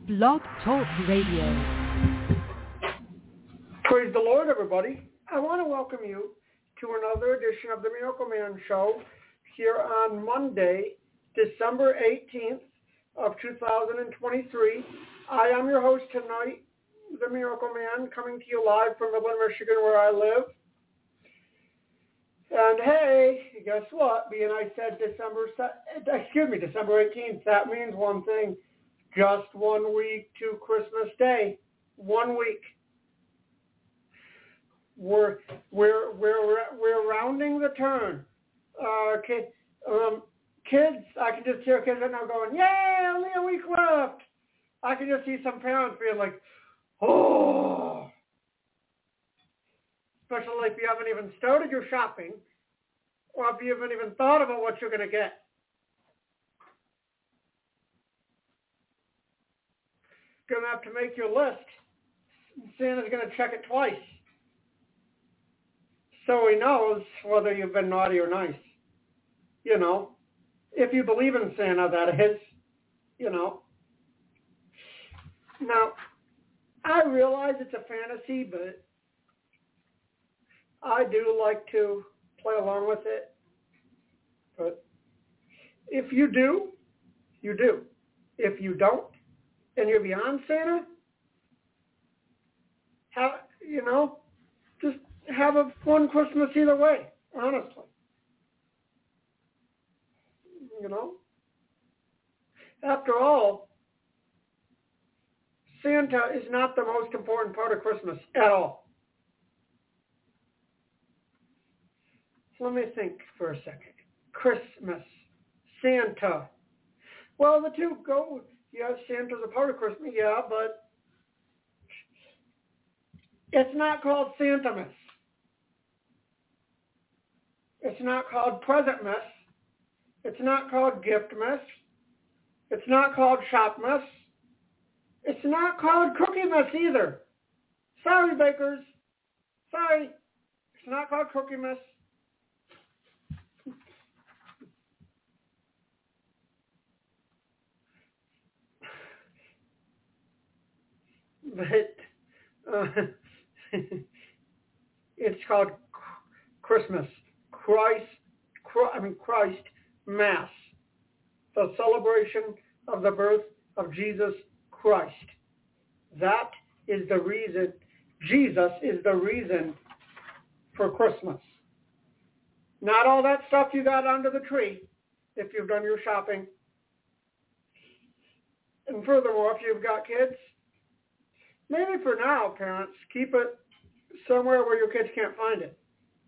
Blog Talk Radio. Praise the Lord, everybody. I want to welcome you to another edition of the Miracle Man Show here on Monday, December 18th of 2023. I am your host tonight, the Miracle Man, coming to you live from Midland, Michigan, where I live. And hey, guess what? Being I said December 18th, that means one thing. Just 1 week to Christmas Day. 1 week. We're rounding the turn. Kids, I can just hear kids right now going, "Yay! Only a week left." I can just see some parents being like, "Oh," especially if you haven't even started your shopping, or if you haven't even thought about what you're going to get. Going to have to make your list. Santa's going to check it twice, so he knows whether you've been naughty or nice. You know, if you believe in Santa, that is, you know. Now, I realize it's a fantasy, but I do like to play along with it. But if you do, you do. If you don't, and you're beyond Santa, just have a fun Christmas either way, honestly. You know? After all, Santa is not the most important part of Christmas at all. Let me think for a second. Christmas, Santa. Well, the two go. Yes, Santa's a part of Christmas, yeah, but it's not called Santamas. It's not called Presentmas. It's not called Giftmas. It's not called Shopmas. It's not called Cookiemas either. Sorry, bakers. Sorry. It's not called Cookiemas. But it's called Christmas. Christ Mass. The celebration of the birth of Jesus Christ. That is the reason. Jesus is the reason for Christmas. Not all that stuff you got under the tree if you've done your shopping. And furthermore, if you've got kids, maybe for now, parents, keep it somewhere where your kids can't find it.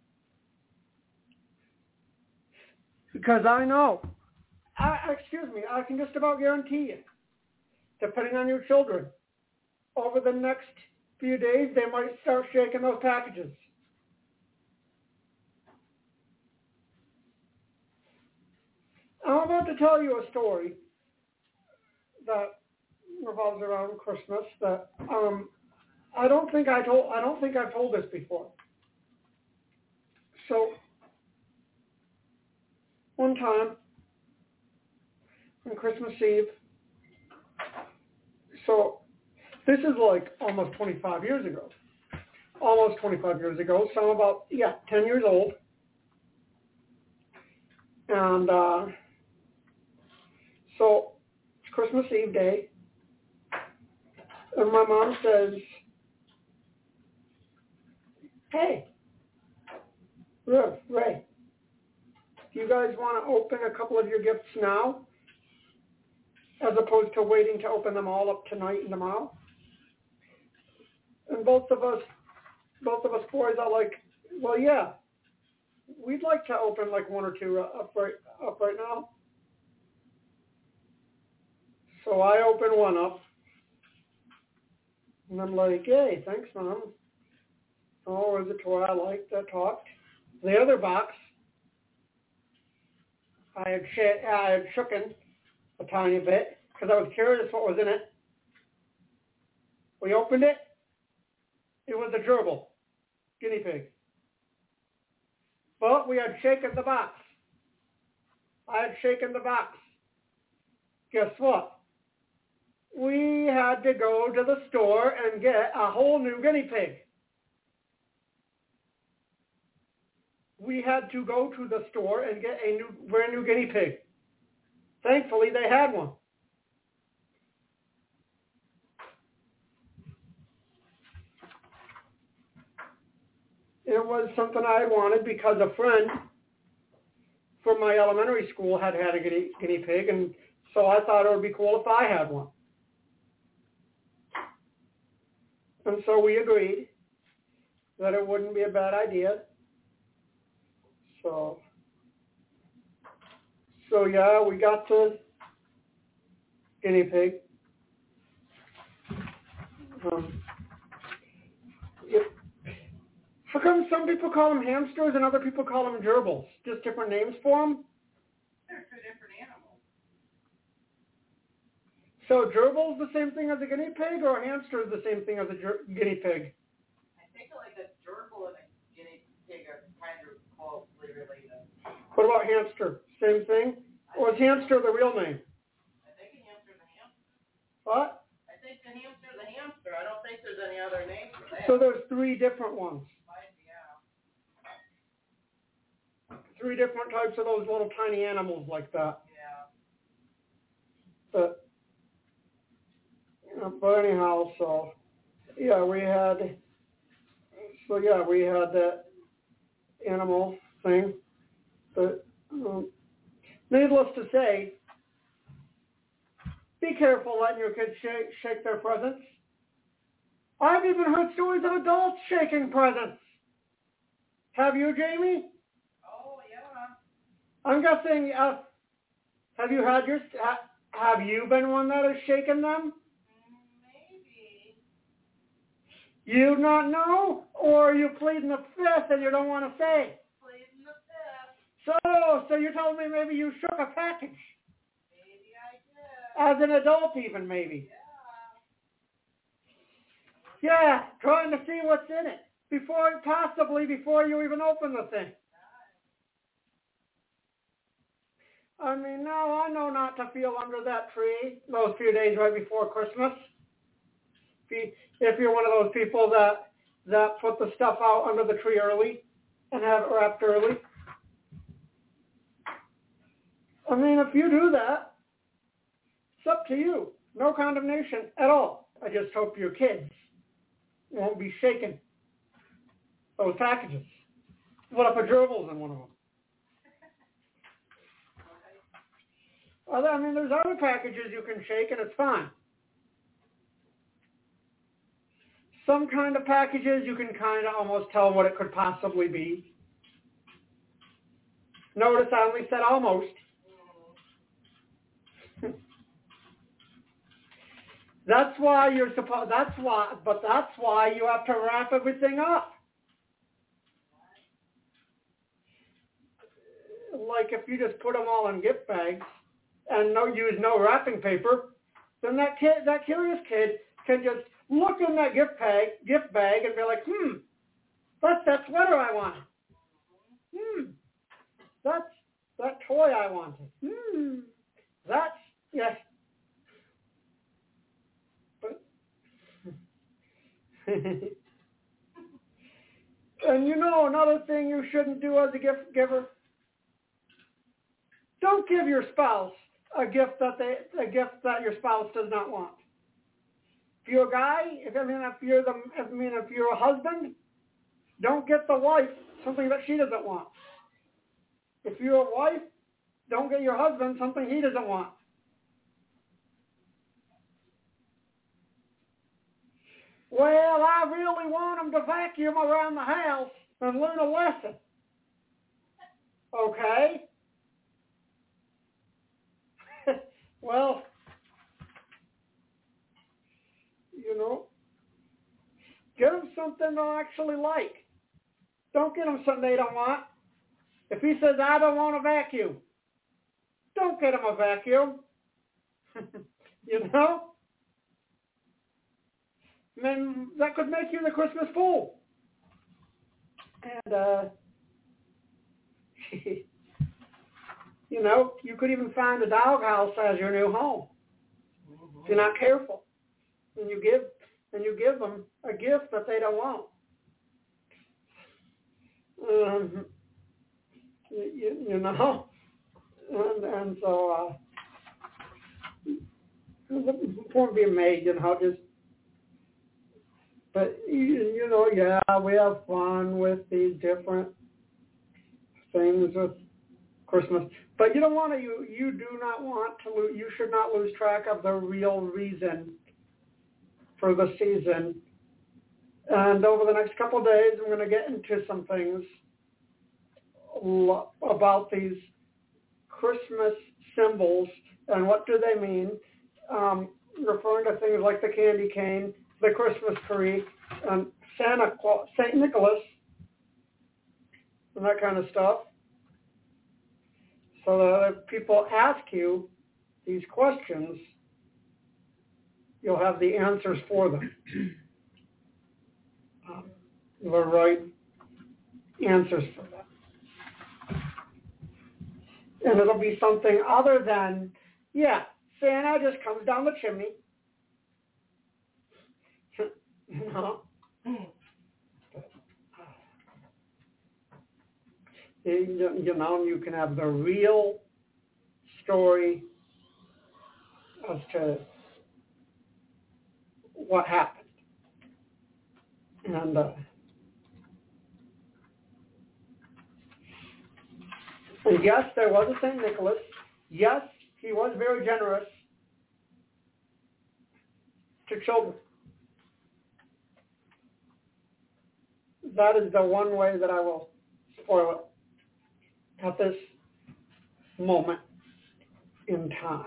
Because I know, I can just about guarantee you, depending on your children, over the next few days, they might start shaking those packages. I'm about to tell you a story that revolves around Christmas that I don't think I've told this before. So one time on Christmas Eve, so this is like almost 25 years ago. So I'm about 10 years old, and so it's Christmas Eve day. And my mom says, "Hey, Ray, do you guys want to open a couple of your gifts now, as opposed to waiting to open them all up tonight and tomorrow?" And both of us boys are like, "Well, yeah, we'd like to open like one or two up right now." So I open one up. And I'm like, "Hey, thanks, Mom. Oh, is it toy I like that talked?" The other box, I had shooken a tiny bit because I was curious what was in it. We opened it. It was a gerbil, guinea pig. But we had shaken the box. I had shaken the box. Guess what? We had to go to the store and get a whole new guinea pig. We had to go to the store and get a brand new guinea pig. Thankfully, they had one. It was something I wanted because a friend from my elementary school had a guinea pig, and so I thought it would be cool if I had one. And so we agreed that it wouldn't be a bad idea. So yeah, we got the guinea pig. How come some people call them hamsters and other people call them gerbils? Just different names for them? They're two different animals. So gerbil's the same thing as a guinea pig, or a hamster is the same thing as a guinea pig? I think like a gerbil and a guinea pig are kind of closely related. What about hamster? Same thing? Or is hamster the real name? I think a hamster's a hamster. What? I think the hamster's a hamster. I don't think there's any other name for that. So there's 3 different ones. Yeah. 3 different types of those little tiny animals like that. Yeah. But anyhow, so yeah, we had that animal thing. But needless to say, be careful letting your kids shake their presents. I've even heard stories of adults shaking presents. Have you, Jamie? Oh, yeah. I'm guessing. Have you been one that has shaken them? Maybe. You not know, or are you pleading the fifth and you don't want to say? Pleading the fifth. So you're telling me maybe you shook a package? Maybe I did. As an adult even, maybe? Yeah. Yeah, trying to see what's in it. Before you even open the thing. I mean, now I know not to feel under that tree those few days right before Christmas. If you're one of those people that put the stuff out under the tree early and have it wrapped early. I mean, if you do that, it's up to you. No condemnation at all. I just hope your kids won't be shaking those packages. What if a gerbil's in one of them? I mean, there's other packages you can shake and it's fine. Some kind of packages you can kind of almost tell what it could possibly be. Notice I only said almost. That's why you have to wrap everything up. Like if you just put them all in gift bags and use no wrapping paper, then that curious kid can just look in that gift bag and be like, that's that sweater I wanted. That's that toy I wanted. Yes. But and another thing you shouldn't do as a gift giver, don't give your spouse a gift that your spouse does not want. If you're a guy, if you're a husband, don't get the wife something that she doesn't want. If you're a wife, don't get your husband something he doesn't want. Well, I really want him to vacuum around the house and learn a lesson. Okay. Well, get him something they'll actually like. Don't get him something they don't want. If he says, I don't want a vacuum, don't get him a vacuum. And that could make you the Christmas fool. And, you could even find a doghouse as your new home if you're not careful. and you give them a gift that they don't want. You know, and so the point being made, you know, just. But, you know, yeah, we have fun with these different things with Christmas. But you don't want to, you do not want to lose, you should not lose track of the real reason for the season. And over the next couple of days, I'm going to get into some things about these Christmas symbols and what do they mean, referring to things like the candy cane, the Christmas tree, Santa Claus, St. Nicholas, and that kind of stuff. So that if people ask you these questions, you'll have the answers for them. The right answers for them. And it'll be something other than, yeah, Santa just comes down the chimney. You know? You know, you can have the real story as to what happened. And yes, there was a St. Nicholas. Yes, he was very generous to children. That is the one way that I will spoil it at this moment in time.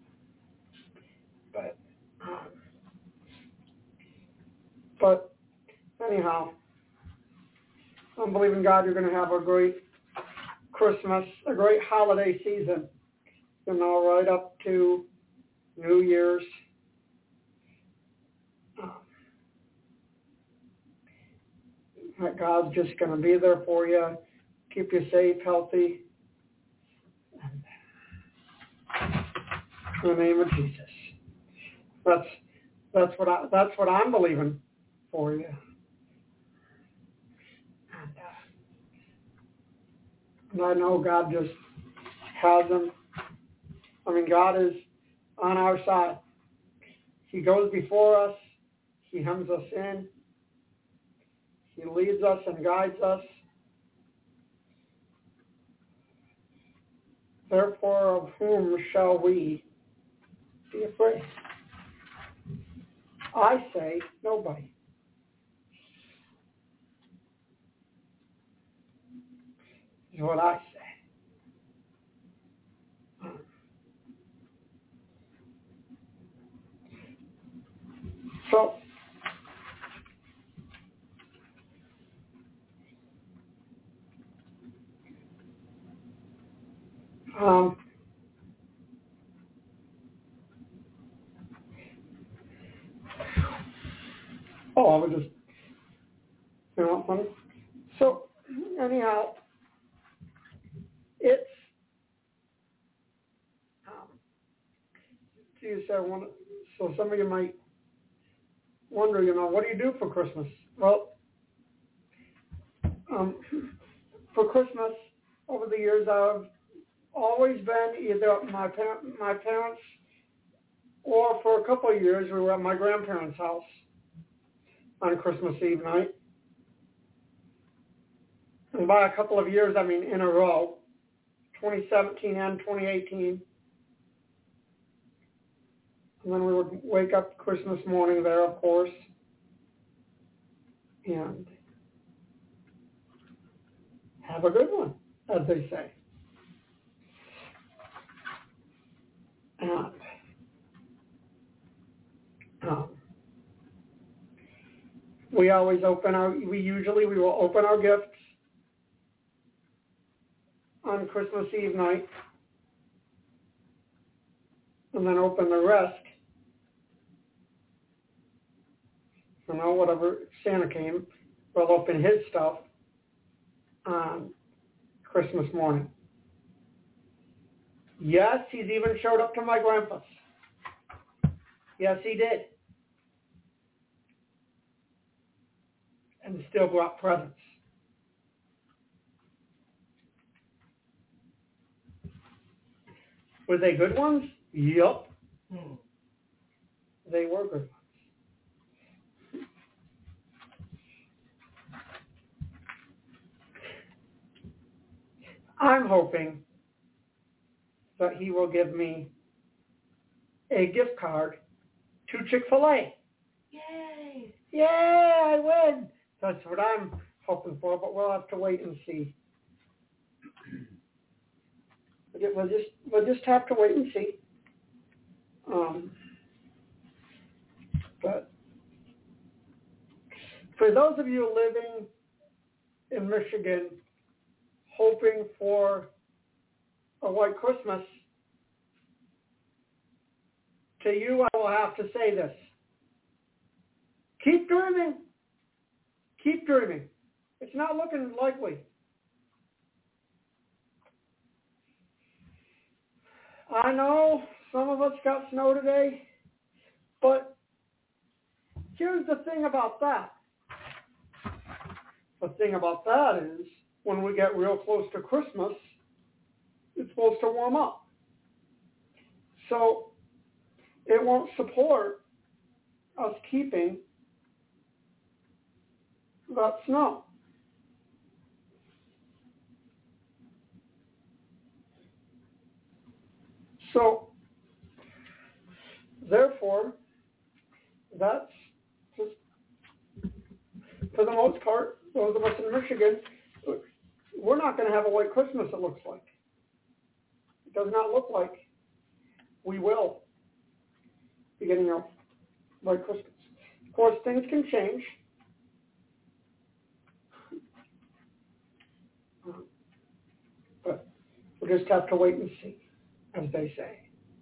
But anyhow, I'm believing God you're going to have a great Christmas, a great holiday season, you know, right up to New Year's. That God's just going to be there for you, keep you safe, healthy. In the name of Jesus. That's what I'm believing for you. And I know God just has them. I mean, God is on our side. He goes before us. He hems us in. He leads us and guides us. Therefore, of whom shall we be afraid? I say, nobody. Is what I say. So, I was just, you know, funny. So, anyhow, it's, so some of you might wonder, you know, what do you do for Christmas? Well, for Christmas, over the years, I've always been either at my parents, or for a couple of years, we were at my grandparents' house on Christmas Eve night. And by a couple of years, I mean in a row, 2017 and 2018. And then we would wake up Christmas morning there, of course. And have a good one, as they say. And we will open our gifts on Christmas Eve night, and then open the rest, you know, whatever Santa came, we'll open his stuff on Christmas morning. Yes, he's even showed up to my grandpa's. Yes, he did. and still brought presents. Were they good ones? Yup. They were good ones. I'm hoping that he will give me a gift card to Chick-fil-A. Yay! Yay, I win! That's what I'm hoping for, but we'll have to wait and see. We'll just have to wait and see. But for those of you living in Michigan, hoping for a white Christmas, to you I will have to say this. Keep dreaming. Keep dreaming. It's not looking likely. I know some of us got snow today, but here's the thing about that. The thing about that is when we get real close to Christmas, it's supposed to warm up. So it won't support us keeping that snow. So, therefore, that's just, for the most part, those of us in Michigan, we're not going to have a white Christmas, it looks like. It does not look like we will be getting a white Christmas. Of course, things can change. But we'll just have to wait and see, as they say.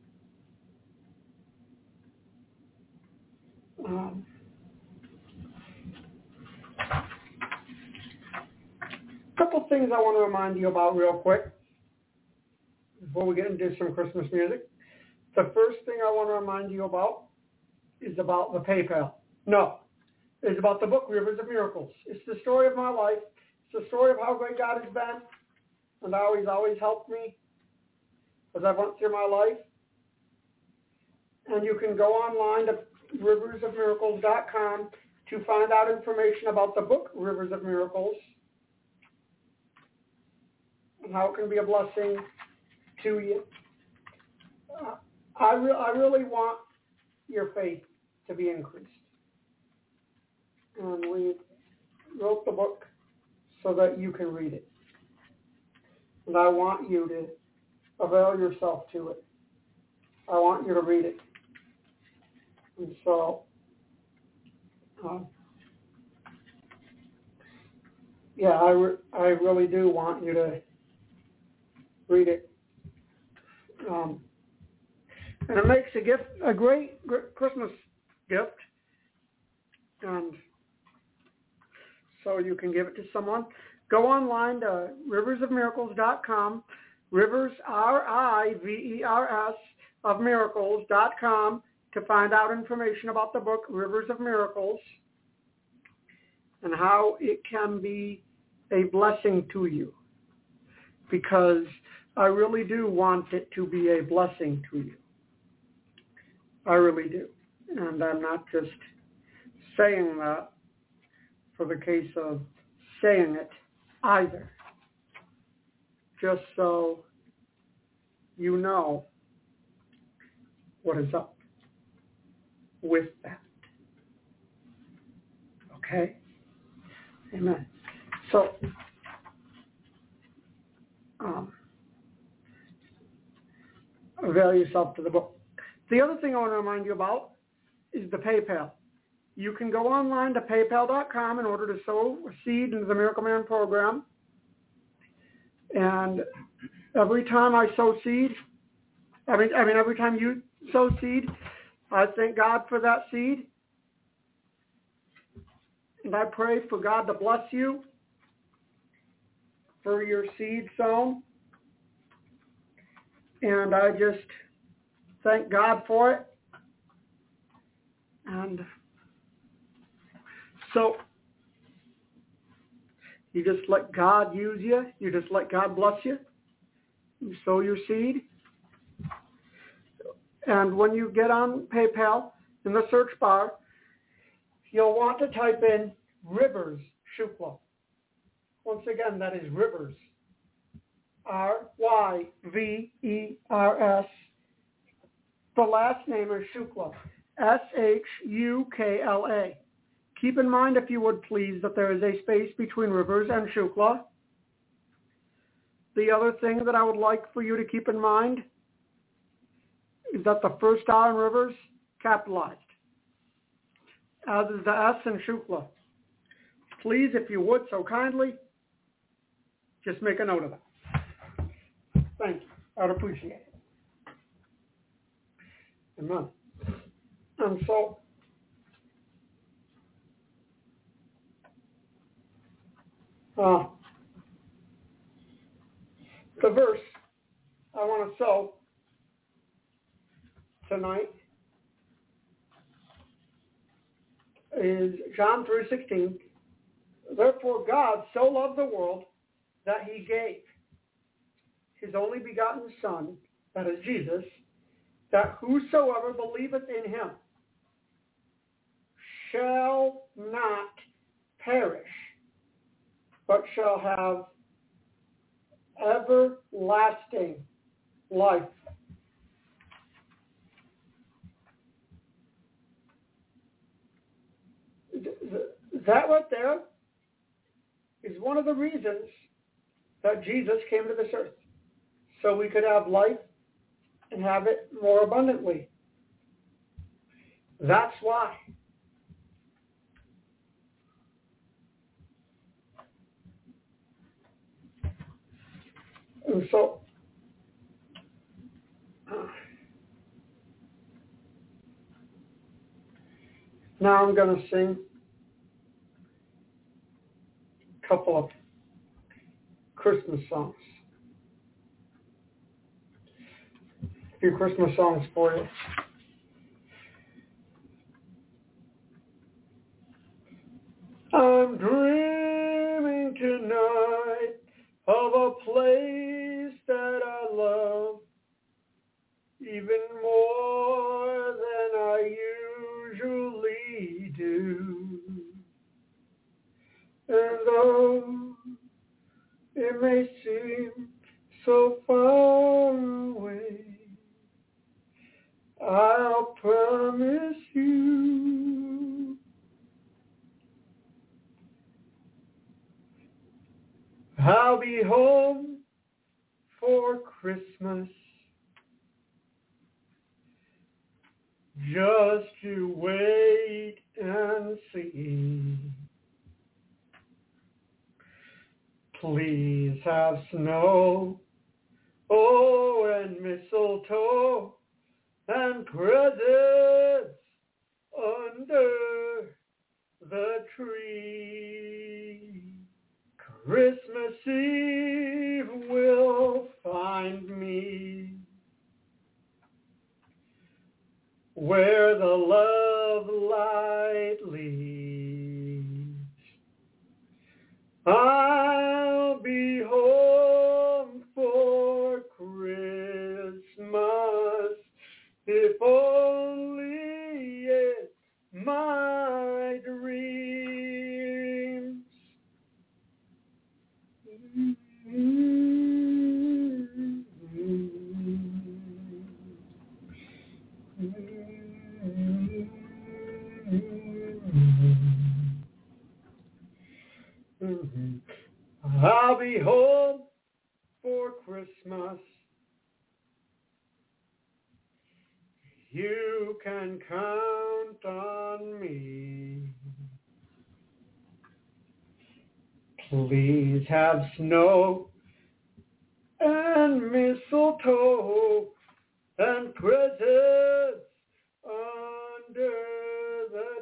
Couple things I want to remind you about real quick before we get into some Christmas music. The first thing I want to remind you about is about the PayPal. No, it's about the book, Rivers of Miracles. It's the story of my life. It's the story of how great God has been and how He's always helped me as I went through my life. And you can go online to riversofmiracles.com to find out information about the book, Rivers of Miracles, and how it can be a blessing to you. I really want your faith to be increased. And we wrote the book so that you can read it. And I want you to avail yourself to it. I want you to read it. And so, I really do want you to read it. And it makes a great Christmas gift. And so you can give it to someone. Go online to riversofmiracles.com, Rivers, R-I-V-E-R-S, of miracles.com to find out information about the book, Rivers of Miracles, and how it can be a blessing to you. Because I really do want it to be a blessing to you. I really do. And I'm not just saying that for the case of saying it either. Just so you know what is up with that. Okay? Amen. So, avail yourself to the book. The other thing I want to remind you about is the PayPal. You can go online to paypal.com in order to sow a seed into the Miracle Man program. And every time I sow seed, every time you sow seed, I thank God for that seed. And I pray for God to bless you for your seed sown. And I just thank God for it. And so You just let God use you. You just let God bless you. You sow your seed. And when you get on PayPal, in the search bar, you'll want to type in Rivers Shukla. Once again, that is Rivers. R-Y-V-E-R-S. The last name is Shukla. S-H-U-K-L-A. Keep in mind, if you would please, that there is a space between Rivers and Shukla. The other thing that I would like for you to keep in mind is that the first R in Rivers, capitalized, as is the S in Shukla. Please, if you would so kindly, just make a note of that. Thank you. I'd appreciate it. Amen. And so, the verse I want to sow tonight is John 3:16. Therefore God so loved the world that he gave his only begotten Son, that is Jesus, that whosoever believeth in him shall not perish, but shall have everlasting life. That right there is one of the reasons that Jesus came to this earth, so we could have life and have it more abundantly. That's why. And so, now I'm going to sing a couple of Christmas songs. A few Christmas songs for you. I'm dreaming tonight of a place that I love even more than I usually do. And though it may seem so far away, I'll promise you I'll be home for Christmas, just to wait and see. Please have snow, oh, and mistletoe, and presents under the tree. Christmas Eve will find me where the love light leads. I'll be home for Christmas, if only it's my dreams. I'll be home for Christmas. You can count on me. Please have snow and mistletoe and presents under the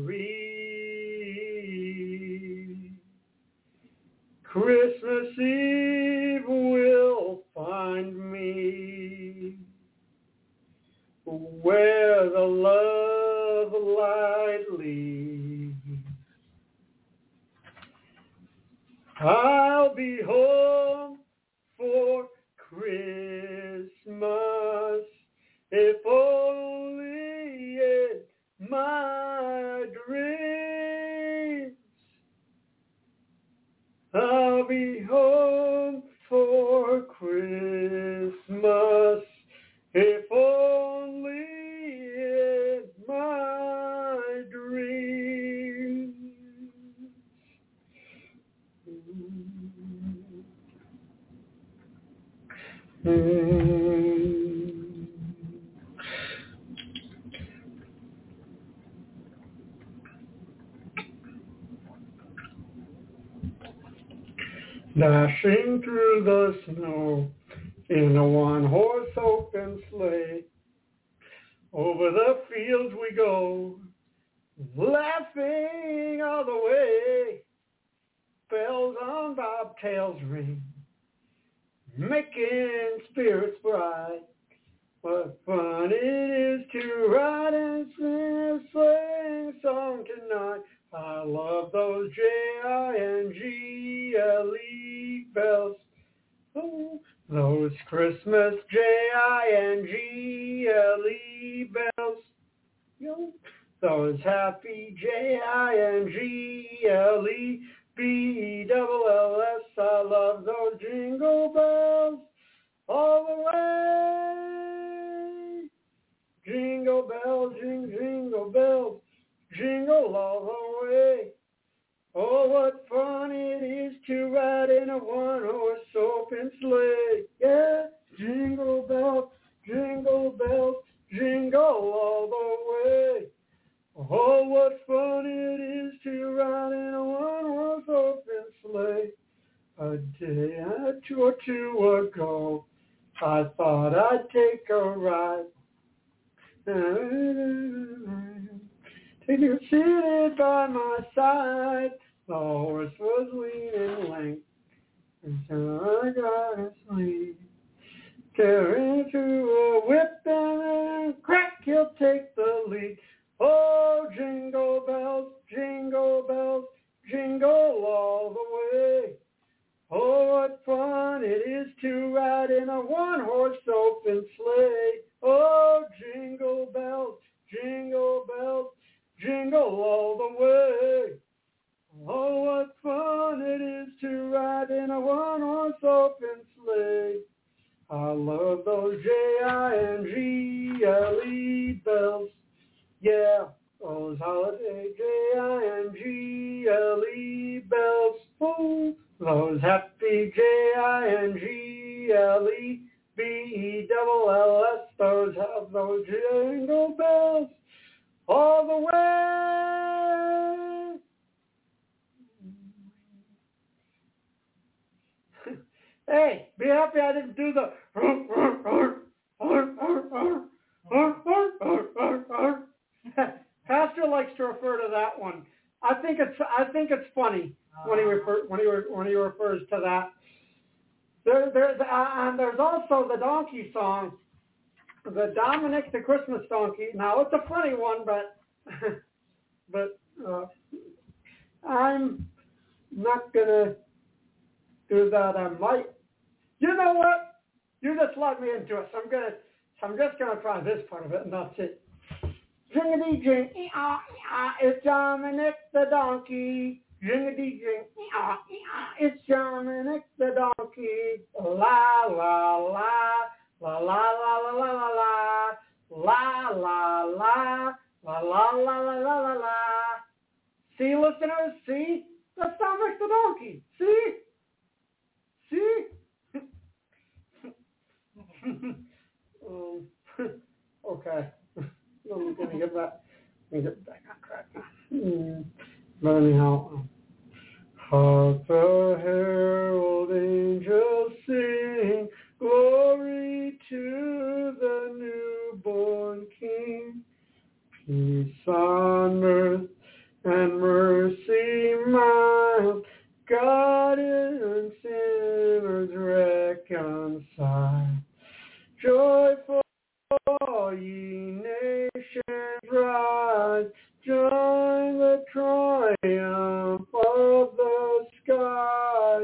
tree. Christmas Eve will find me where the love light leads. I'll be home for Christmas, if only in my dreams. I'll be home for Christmas, if only in my dreams. Dashing through the snow in a one-horse open sleigh, over the fields we go, laughing all the way. Bells on bobtails ring, making spirits bright. What fun it is to ride and sing a sleighing song tonight. I love those Jingle bells. Oh, those Christmas Jingle bells. Yo, those happy Jingle I love those jingle bells all the way. Jingle bells, jingle bells, jingle all the way. Oh, what fun it is to ride in a one-horse open sleigh. Yeah, jingle bells, jingle all the way. Oh, what fun it is to ride in a one-horse open sleigh. A day or two ago, I thought I'd take a ride. Take you seated by my side. The horse was leaning lank, and so I got asleep. Tearing through a whip and crack, he'll take the lead. Oh, jingle bells, jingle all the way. Oh, what fun it is to ride in a one-horse open sleigh. Oh, jingle bells, jingle all the way. Oh, what fun it is to ride in a one-horse open sleigh. I love those Jingle bells. Yeah, those holiday Jingle bells. Oh, those happy Jingle those jingle bells all the way. Hey, be happy I didn't do the Pastor likes to refer to that one. I think it's funny when he refers to that. There's also the donkey song, the Dominic the Christmas donkey. Now it's a funny one, but I'm not gonna do that. I might. You know what? You just let me into it. So I'm just gonna try this part of it, and that's it. Jingity jing, it's Dominic the donkey. Jingity jing, it's Dominic the donkey. La la la, la la la la la la la, la la la, la la la la la la. See, listeners, see? That's Dominic the donkey. See? Okay. I'm going to get back on track now. But anyhow, hark the herald angels sing, glory to the newborn King. Peace on earth and mercy mild, God and sinners reconciled. Joyful ye nations rise, join the triumph of the sky.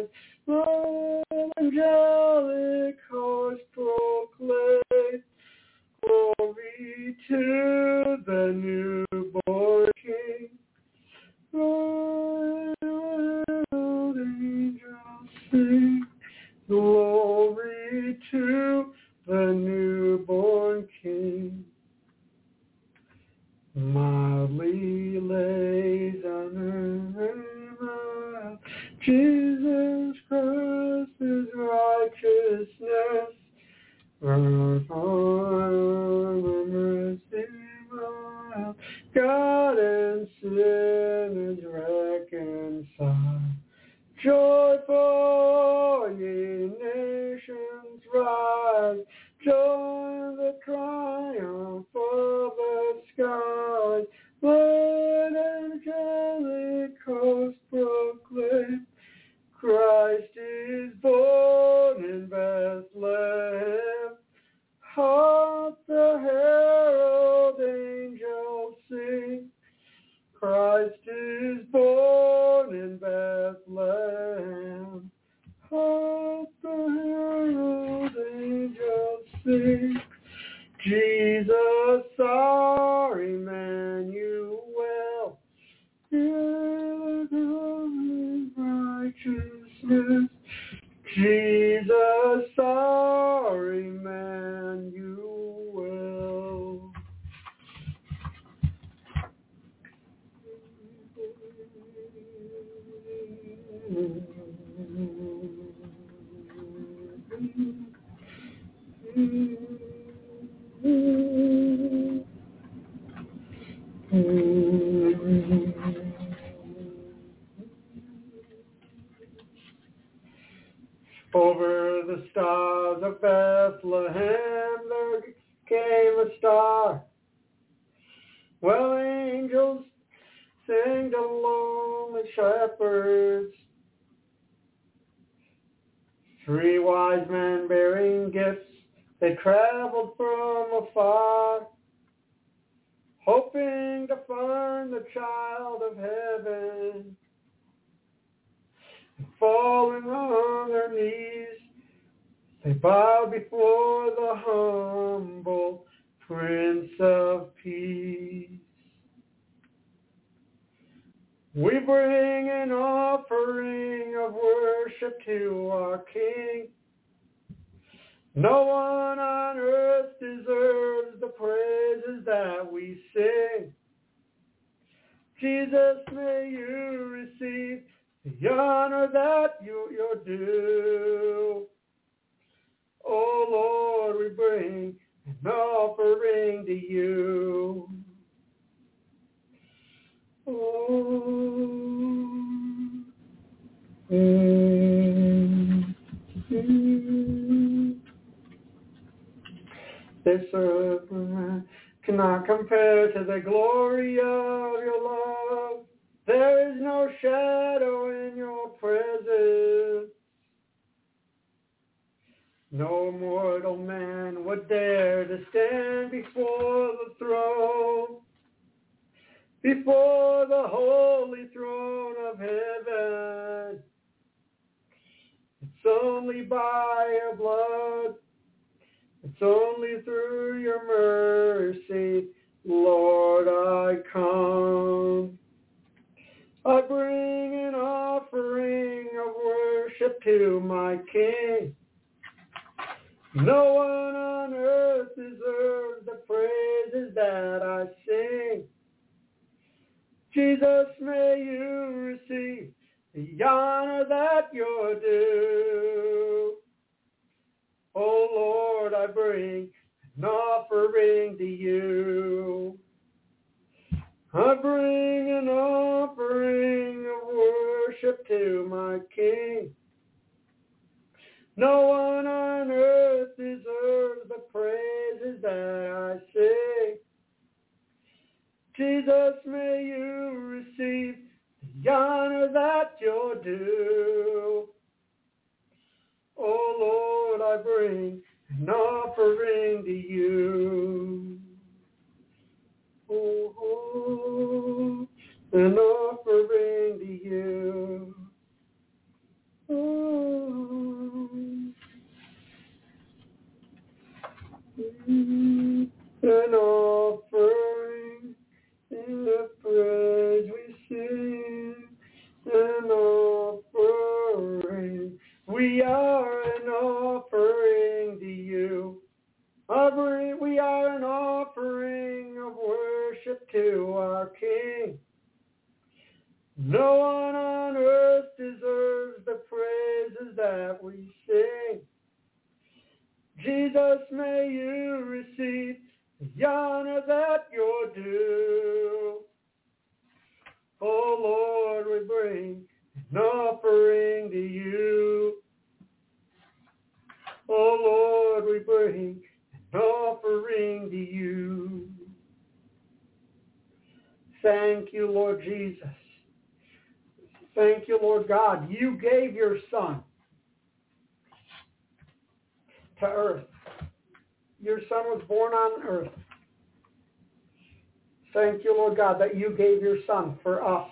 Jesus Christ is righteousness. Mercy, God and sin is reconciled. Joyful ye nations rise, join the triumph of the skies. Let angelic hosts proclaim, Christ is born in Bethlehem. Hark the herald angels sing, Christ is born in Bethlehem. Hark the herald angels sing, Jesus our Emmanuel. Hear the righteousness, Jesus our Emmanuel. Over the stars of Bethlehem there came a star. Well, angels sing to lonely shepherds. 3 wise men bearing gifts, they traveled from afar, hoping to find the child of heaven. And falling on their knees, they bowed before the humble Prince of Peace. We bring an offering of worship to our King. No one on earth deserves the praises that we sing. Jesus, may you receive the honor that you're due. Oh Lord, we bring an offering to you. This earth cannot compare to the glory of your love. There is no shadow in your presence. No mortal man would dare to stand before the throne, before the holy throne of heaven. It's only by your blood, it's only through your mercy, Lord, I come. I bring an offering of worship to my King. No one on earth deserves the praises that I sing. Jesus, may you receive the honor that you're due. Oh Lord, I bring an offering to you. I bring an offering of worship to my King. No one on earth deserves the praises that I sing. Jesus, may you receive the honor that you're due. Oh Lord, I bring an offering to you. Oh, an offering to you. Oh, an offering in the praise we sing, an offering. We are an offering to you. We are an offering of worship to our King. No one on earth deserves the praises that we sing. Jesus, may you receive the honor that you're due. Oh Lord, we bring an offering to you. Oh Lord, we bring an offering to you. Thank you, Lord Jesus. Thank you, Lord God. You gave your Son to earth. Your Son was born on earth. Thank you, Lord God, that you gave your Son for us.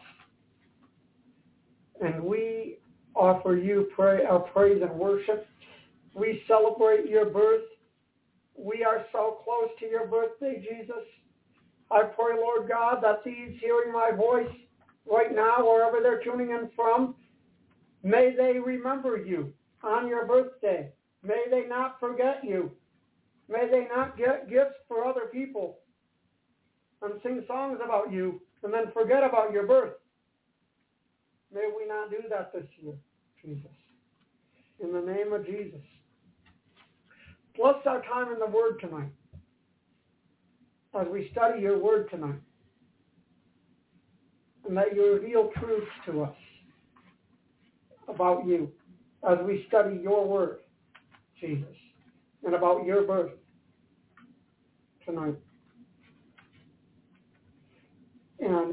And we offer you our praise and worship. We celebrate your birth. We are so close to your birthday, Jesus. I pray, Lord God, that these hearing my voice right now, wherever they're tuning in from, may they remember you on your birthday. May they not forget you. May they not get gifts for other people and sing songs about you and then forget about your birth. May we not do that this year, Jesus. In the name of Jesus. Bless our time in the Word tonight as we study your Word tonight. And that you reveal truths to us about you as we study your Word, Jesus, and about your birth tonight. And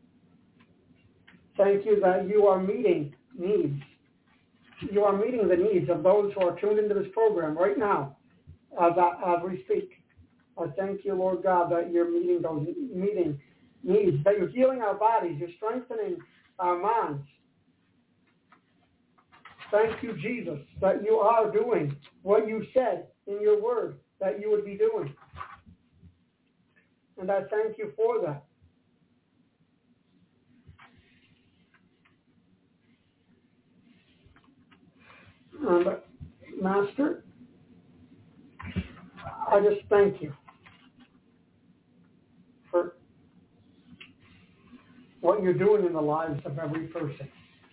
thank you that you are meeting needs. You are meeting the needs of those who are tuned into this program right now as we speak. I thank you, Lord God, that you're meeting those needs, that you're healing our bodies, you're strengthening our minds. Thank you, Jesus, that you are doing what you said in your word that you would be doing. And I thank you for that. And Master, I just thank you for what you're doing in the lives of every person.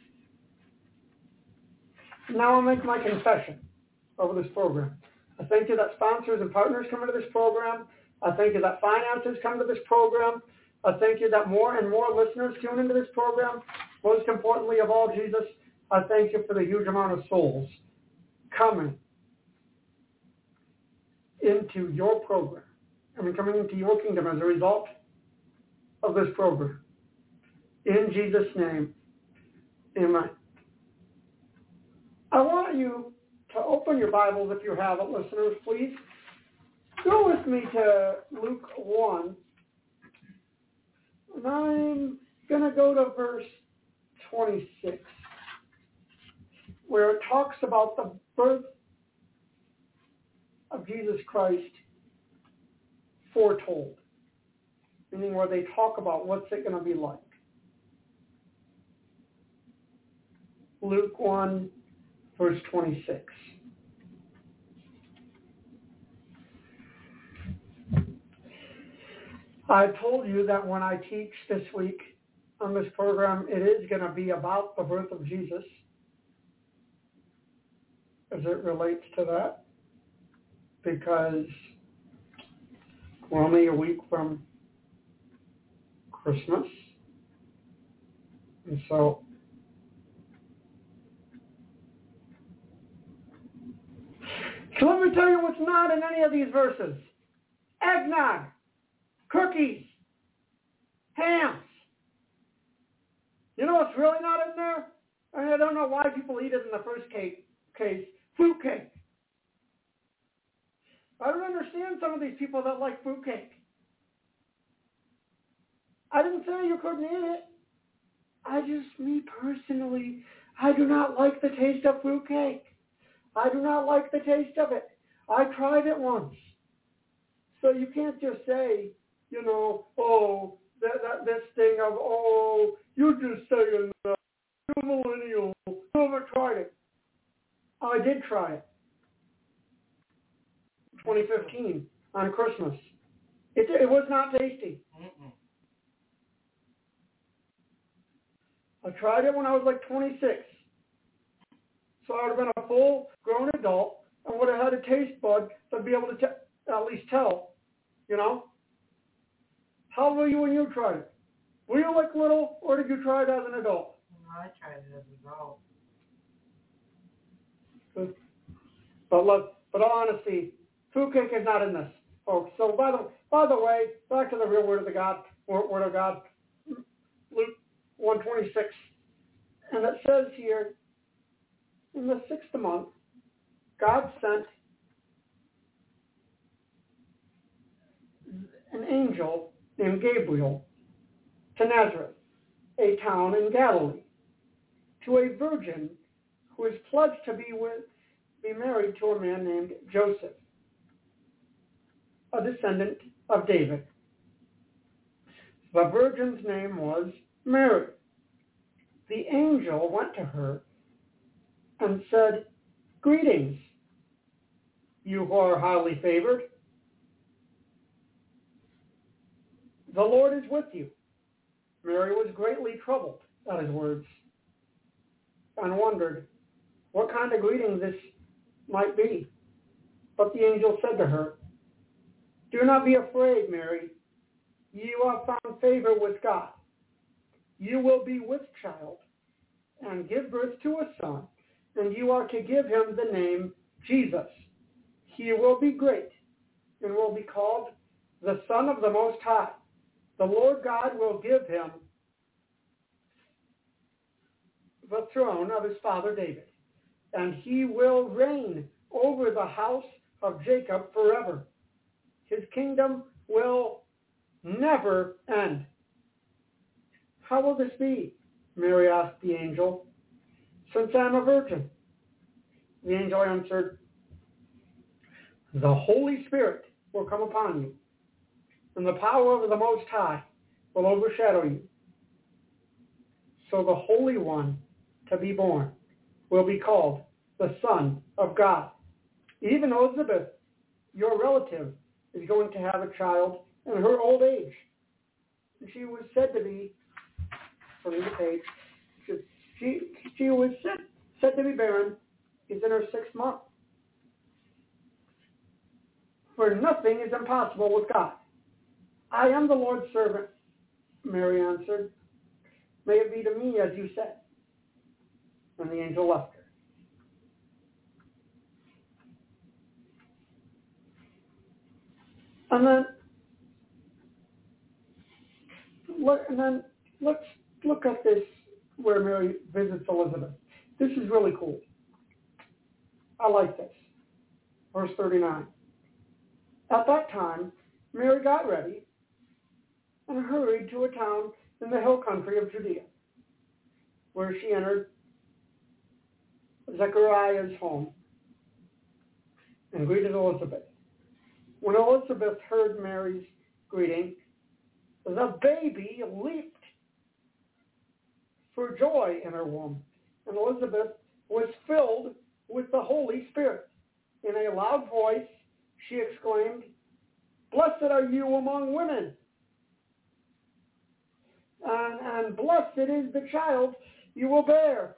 Now I'll make my confession over this program. I thank you that sponsors and partners come into this program. I thank you that finances come to this program. I thank you that more and more listeners tune into this program. Most importantly of all, Jesus, I thank you for the huge amount of souls coming into your program and coming into your kingdom as a result of this program. In Jesus' name, amen. I want you to open your Bibles if you have it, listeners, please. Go with me to Luke 1. And I'm going to go to verse 26, where it talks about the birth of Jesus Christ foretold, meaning where they talk about what's it going to be like. Luke 1, verse 26. I told you that when I teach this week on this program, it is going to be about the birth of Jesus as it relates to that, because we're only a week from Christmas. And so let me tell you what's not in any of these verses. Eggnog, cookies, hams. You know what's really not in there? I mean, I don't know why people eat it in the first case. Fruitcake. I don't understand some of these people that like fruitcake. I didn't say you couldn't eat it. Me personally, I do not like the taste of fruitcake. I do not like the taste of it. I tried it once. So you can't just say, this thing of, you're just saying that. You're millennial. You haven't tried it. I did try it. 2015 on Christmas. It was not tasty. I tried it when I was like 26. So I would have been a full-grown adult and would have had a taste bud to be able to at least tell, you know? How were you when you tried it? Were you like little, or did you try it as an adult? No, I tried it as an adult. But honesty, food cake is not in this, folks. So by the way, back to the real word of God, Luke 1:26, and it says here, in the 6th month, God sent an angel named Gabriel to Nazareth, a town in Galilee, to a virgin who is pledged to be married to a man named Joseph, a descendant of David. The virgin's name was Mary. The angel went to her and said, "Greetings, you who are highly favored. The Lord is with you." Mary was greatly troubled at his words and wondered what kind of greeting this might be. But the angel said to her, "Do not be afraid, Mary. You have found favor with God. You will be with child and give birth to a son, and you are to give him the name Jesus. He will be great and will be called the Son of the Most High. The Lord God will give him the throne of his father David, and he will reign over the house of Jacob forever. His kingdom will never end." "How will this be?" Mary asked the angel, "since I am a virgin?" The angel answered, "The Holy Spirit will come upon you, and the power of the Most High will overshadow you. So the Holy One to be born will be called the Son of God. Even Elizabeth, your relative, is going to have a child in her old age. And she was said to be, turning the page, she was said to be barren. Is in her 6th month. For nothing is impossible with God. I am the Lord's servant," Mary answered. "May it be to me as you said." And the angel left her. And then let's look at this where Mary visits Elizabeth. This is really cool. I like this. Verse 39. At that time, Mary got ready and hurried to a town in the hill country of Judea, where she entered Zechariah's home and greeted Elizabeth. When Elizabeth heard Mary's greeting, the baby leaped for joy in her womb, and Elizabeth was filled with the Holy Spirit. In a loud voice, she exclaimed, "Blessed are you among women, and blessed is the child you will bear.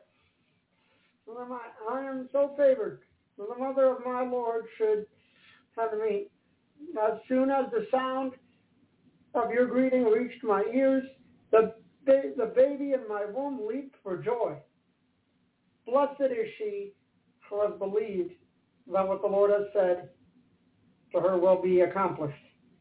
I am so favored. The mother of my Lord should have me. As soon as the sound of your greeting reached my ears, the baby in my womb leaped for joy. Blessed is she who has believed that what the Lord has said to her will be accomplished."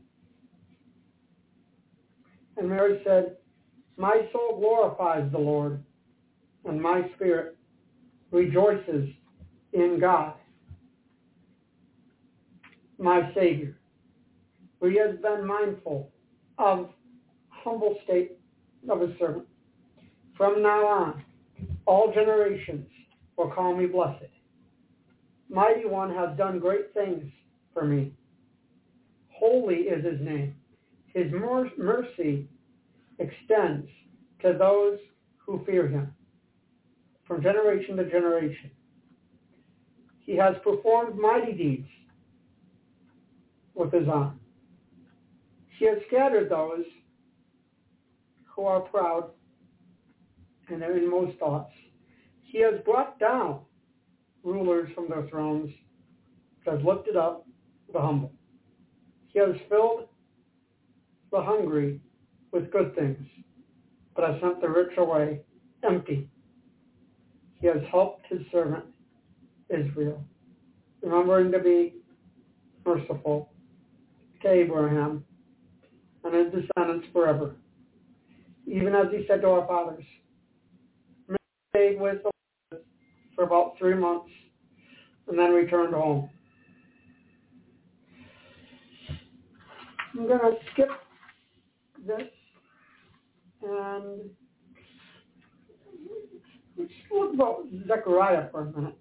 And Mary said, "My soul glorifies the Lord, and my spirit rejoices in God, my Savior, for he has been mindful of humble state of his servant. From now on, all generations will call me blessed. Mighty One has done great things for me. Holy is his name. His mercy extends to those who fear him from generation to generation. He has performed mighty deeds with his arm. He has scattered those who are proud and their inmost thoughts. He has brought down rulers from their thrones, has lifted up the humble. He has filled the hungry with good things, but has sent the rich away empty. He has helped his servant Israel, remembering to be merciful to Abraham and his descendants forever, even as he said to our fathers. Mary stayed with the Lord for about 3 months and then returned home. I'm going to skip this and let's look about Zechariah for a minute.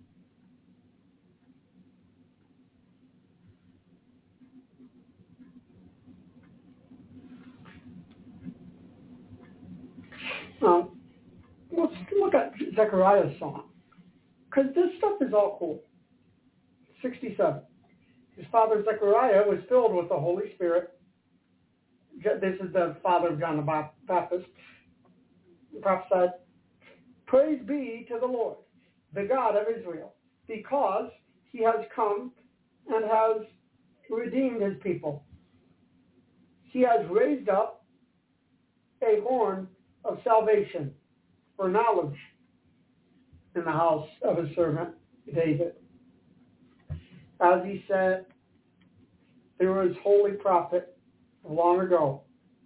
Let's look at Zechariah's song, because this stuff is all cool. 67. His father Zechariah was filled with the Holy Spirit. This is the father of John the Baptist. He prophesied, "Praise be to the Lord, the God of Israel, because he has come and has redeemed his people. He has raised up a horn of salvation for knowledge in the house of his servant David. As he said, through his holy prophet long ago,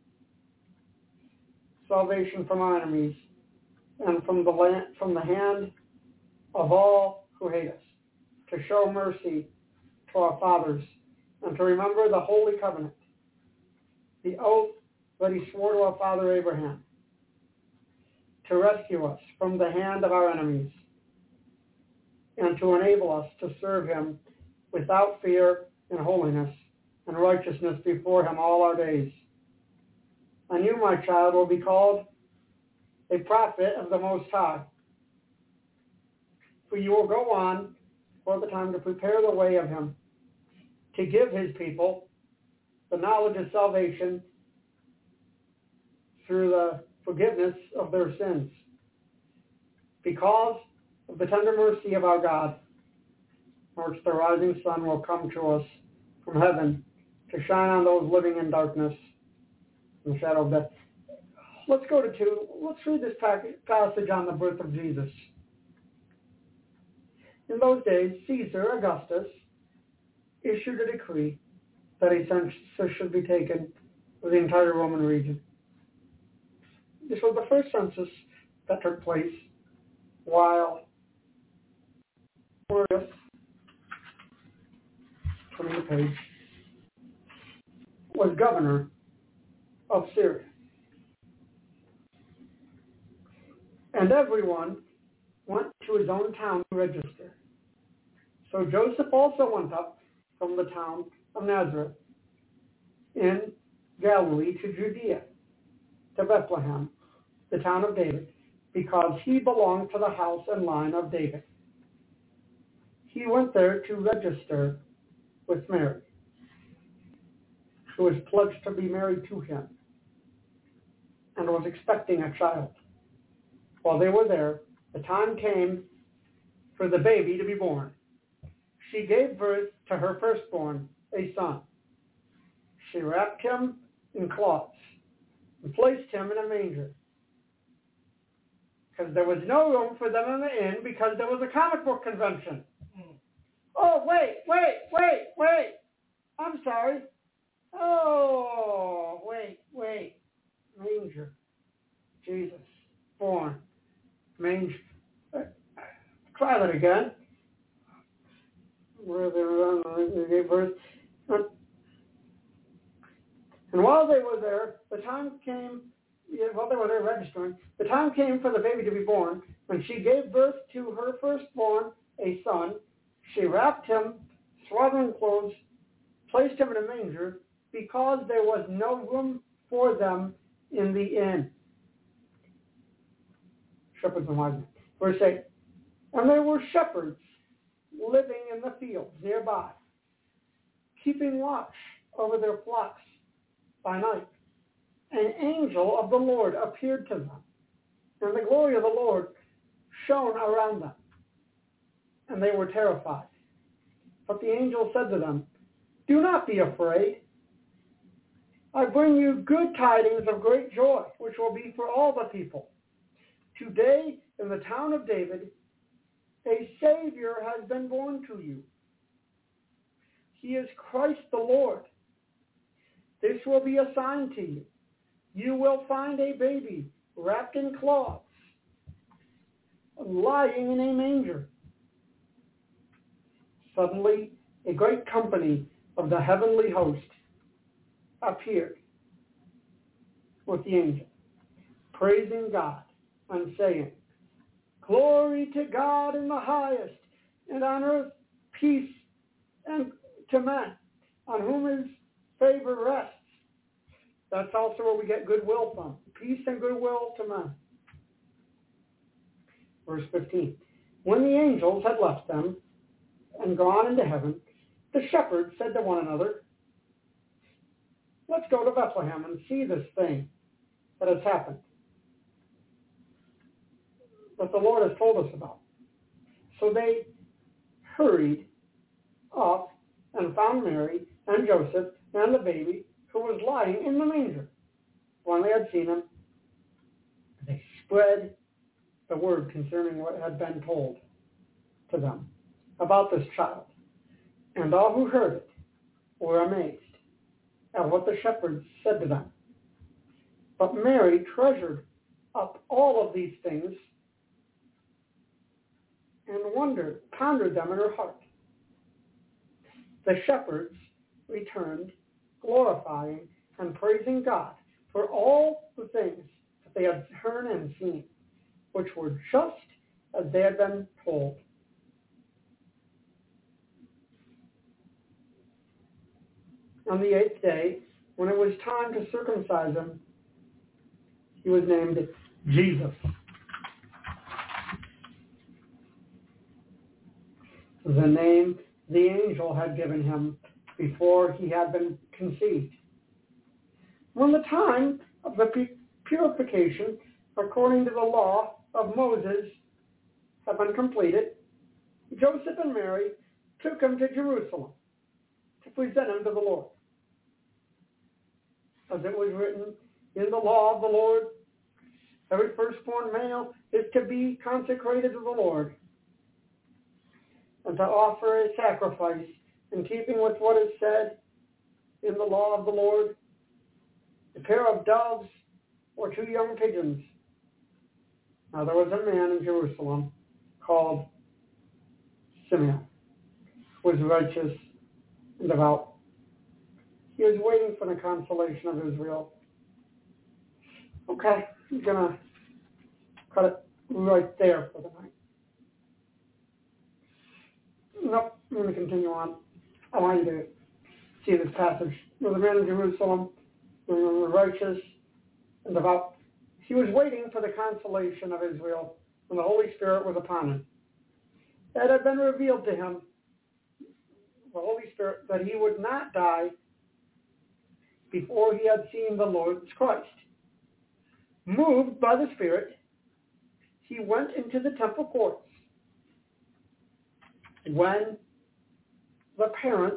salvation from our enemies and from the hand of all who hate us, to show mercy to our fathers and to remember the holy covenant, the oath that he swore to our father Abraham, to rescue us from the hand of our enemies and to enable us to serve him without fear in holiness and righteousness before him all our days. And you, my child, will be called a prophet of the Most High. For you will go on for the time to prepare the way of him, to give his people the knowledge of salvation through the forgiveness of their sins. Because of the tender mercy of our God, which the rising sun will come to us from heaven to shine on those living in darkness and the shadow of death." Let's go to 2. Let's read this passage on the birth of Jesus. In those days, Caesar Augustus issued a decree that a census should be taken of the entire Roman region. This was the first census that took place while Quirinius, turning the page, was governor of Syria. And everyone went to his own town to register. So Joseph also went up from the town of Nazareth in Galilee to Judea, to Bethlehem, the town of David, because he belonged to the house and line of David. He went there to register with Mary, who was pledged to be married to him and was expecting a child. While they were there, the time came for the baby to be born. She gave birth to her firstborn, a son. She wrapped him in cloths and placed him in a manger, because there was no room for them in the inn because there was a comic book convention. Oh, wait. I'm sorry. Oh, wait. Manger. Jesus. Born. Manger. Try that again. Where they gave birth. And while they were there, while they were there registering, the time came for the baby to be born. When she gave birth to her firstborn, a son, she wrapped him, swaddling clothes, placed him in a manger, because there was no room for them in the inn. Shepherds and wise men. Verse 8. And there were shepherds living in the fields nearby, keeping watch over their flocks by night. An angel of the Lord appeared to them, And the glory of the Lord shone around them, and they were terrified. But the angel said to them, "Do not be afraid. I bring you good tidings of great joy, which will be for all the people. Today, in the town of David, a Savior has been born to you. He is Christ the Lord. This will be a sign to you. You will find a baby wrapped in cloths, lying in a manger." Suddenly, a great company of the heavenly host appeared with the angel, praising God and saying, "Glory to God in the highest, and on earth peace and to men, on whom his favor rests." That's also where we get goodwill from. Peace and goodwill to men. Verse 15. When the angels had left them and gone into heaven, the shepherds said to one another, "Let's go to Bethlehem and see this thing that has happened, that the Lord has told us about." So they hurried off and found Mary and Joseph and the baby who was lying in the manger. When they had seen him, they spread the word concerning what had been told to them about this child. And all who heard it were amazed at what the shepherds said to them. But Mary treasured up all of these things and pondered them in her heart. The shepherds returned, glorifying and praising God for all the things that they had heard and seen, which were just as they had been told. On the 8th day, when it was time to circumcise him, he was named Jesus, the name the angel had given him before he had been conceived. When the time of the purification, according to the law of Moses, had been completed, Joseph and Mary took him to Jerusalem to present him to the Lord. As it was written in the law of the Lord, every firstborn male is to be consecrated to the Lord, and to offer a sacrifice in keeping with what is said in the law of the Lord, a pair of doves or 2 young pigeons. Now there was a man in Jerusalem called Simeon, who was righteous and devout. He was waiting for the consolation of Israel. Okay, I'm going to cut it right there for the night. Nope, I'm going to continue on. I want you to see this passage. There was a man in Jerusalem who was righteous and devout. He was waiting for the consolation of Israel, and the Holy Spirit was upon him. It had been revealed to him, the Holy Spirit, that he would not die before he had seen the Lord's Christ. Moved by the Spirit, he went into the temple courts. When the parents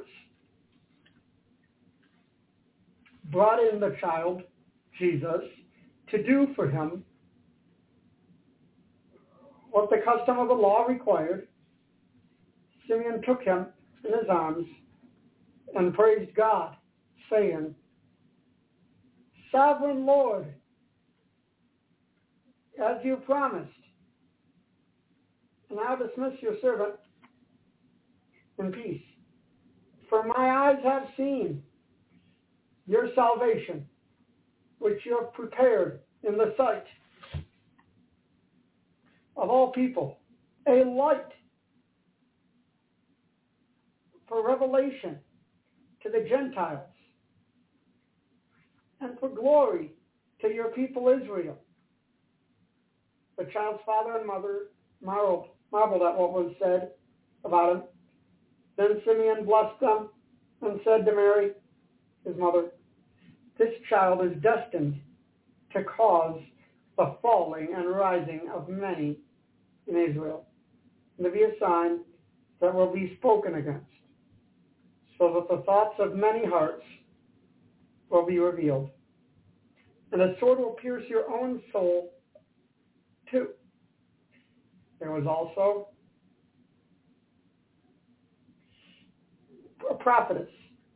brought in the child, Jesus, to do for him what the custom of the law required, Simeon took him in his arms and praised God, saying, "Sovereign Lord, as you promised, now dismiss your servant in peace. For my eyes have seen your salvation, which you have prepared in the sight of all people, a light for revelation to the Gentiles, and for glory to your people Israel." The child's father and mother marveled at what was said about him. Then Simeon blessed them and said to Mary, his mother, "This child is destined to cause the falling and rising of many in Israel, and to be a sign that will be spoken against, so that the thoughts of many hearts will be revealed. And a sword will pierce your own soul too. There was also a prophetess,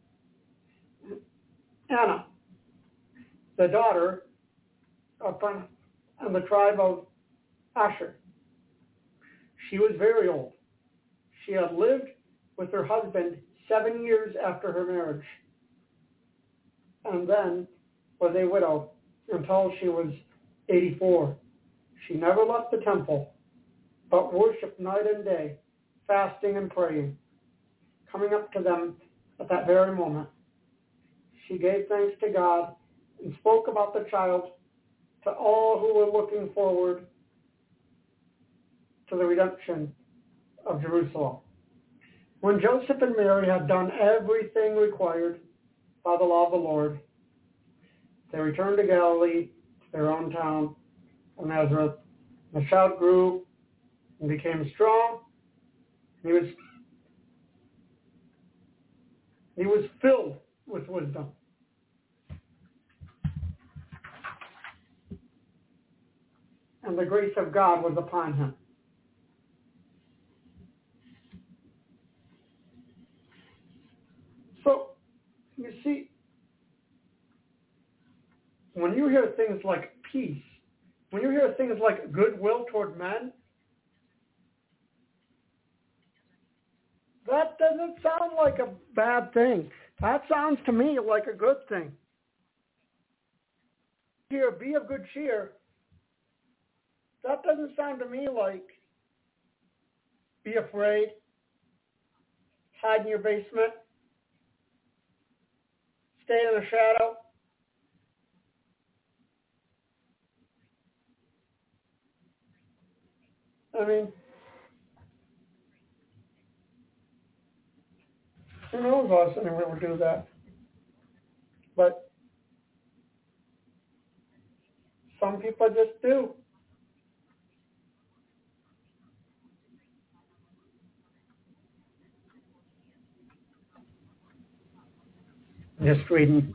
Anna, the daughter of the tribe of Asher. She was very old. She had lived with her husband 7 years after her marriage, and then was a widow until she was 84. She never left the temple, but worshiped night and day, fasting and praying. Coming up to them at that very moment, she gave thanks to God and spoke about the child to all who were looking forward to the redemption of Jerusalem. When Joseph and Mary had done everything required by the law of the Lord, they returned to Galilee, their own town of Nazareth. The child grew and became strong. He was filled with wisdom. And the grace of God was upon him. So, you see, when you hear things like peace, when you hear things like goodwill toward men, that doesn't sound like a bad thing. That sounds to me like a good thing. Here, be of good cheer. That doesn't sound to me like be afraid, hide in your basement, stay in the shadow. I mean, who knows us anyway would do that. But some people just do. Just reading.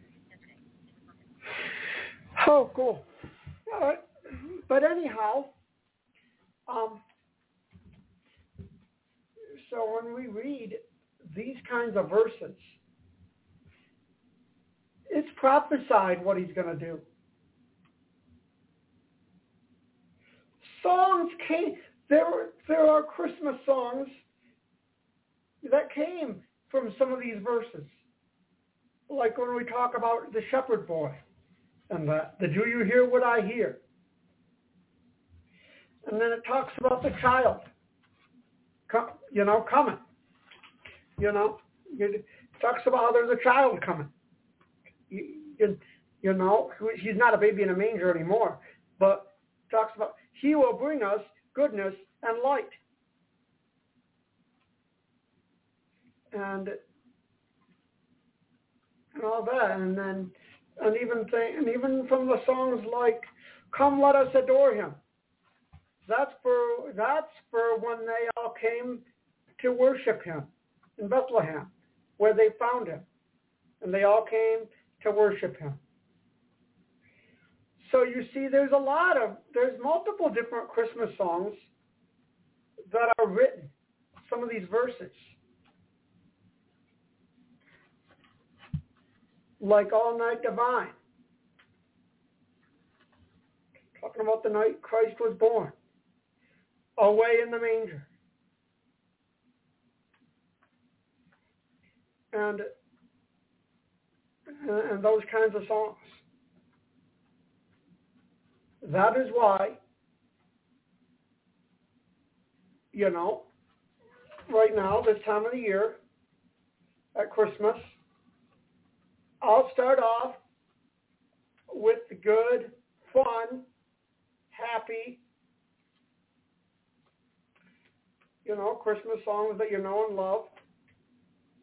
Oh, cool. All right. But anyhow, so when we read these kinds of verses, it's prophesied what he's going to do. Songs came. There are Christmas songs that came from some of these verses, like when we talk about the shepherd boy and the "Do you hear what I hear?" And then it talks about the child, coming. It talks about how there's a child coming. He's not a baby in a manger anymore, but talks about he will bring us goodness and light. And all that, and even from the songs like "Come, Let Us Adore Him." That's for when they all came to worship him in Bethlehem, where they found him, and they all came to worship him. So you see, there's multiple different Christmas songs that are written. Some of these verses, like "All Night Divine," talking about the night Christ was born, "Away in the Manger," and those kinds of songs. That is why, right now, this time of the year, at Christmas, I'll start off with the good, fun, happy, Christmas songs that you know and love.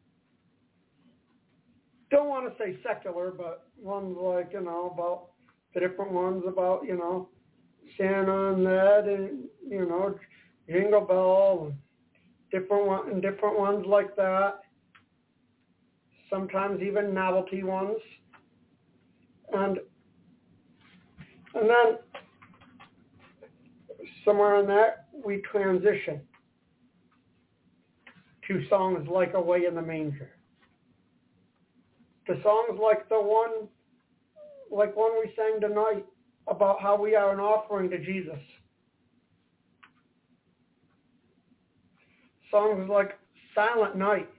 Don't want to say secular, but ones like, about the different ones about, Santa and that, and, Jingle Bell, and different ones like that. Sometimes even novelty ones. And then somewhere in that, we transition to songs like Away in the Manger. To songs like one we sang tonight about how we are an offering to Jesus. Songs like Silent Night,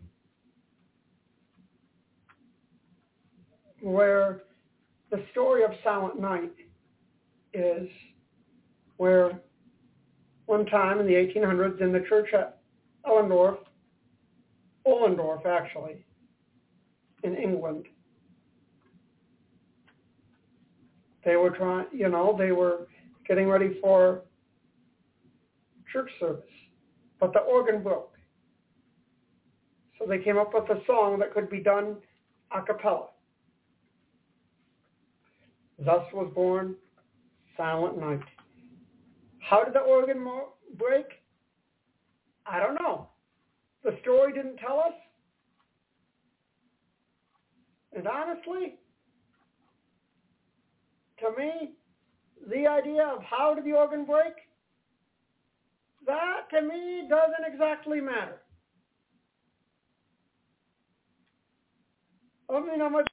where the story of Silent Night is where one time in the 1800s in the church at Ollendorf actually, in England, they were getting ready for church service, but the organ broke. So they came up with a song that could be done a cappella. Thus was born Silent Night. How did the organ break? I don't know. The story didn't tell us. And honestly, to me, the idea of how did the organ break, that to me doesn't exactly matter. I mean, I'm a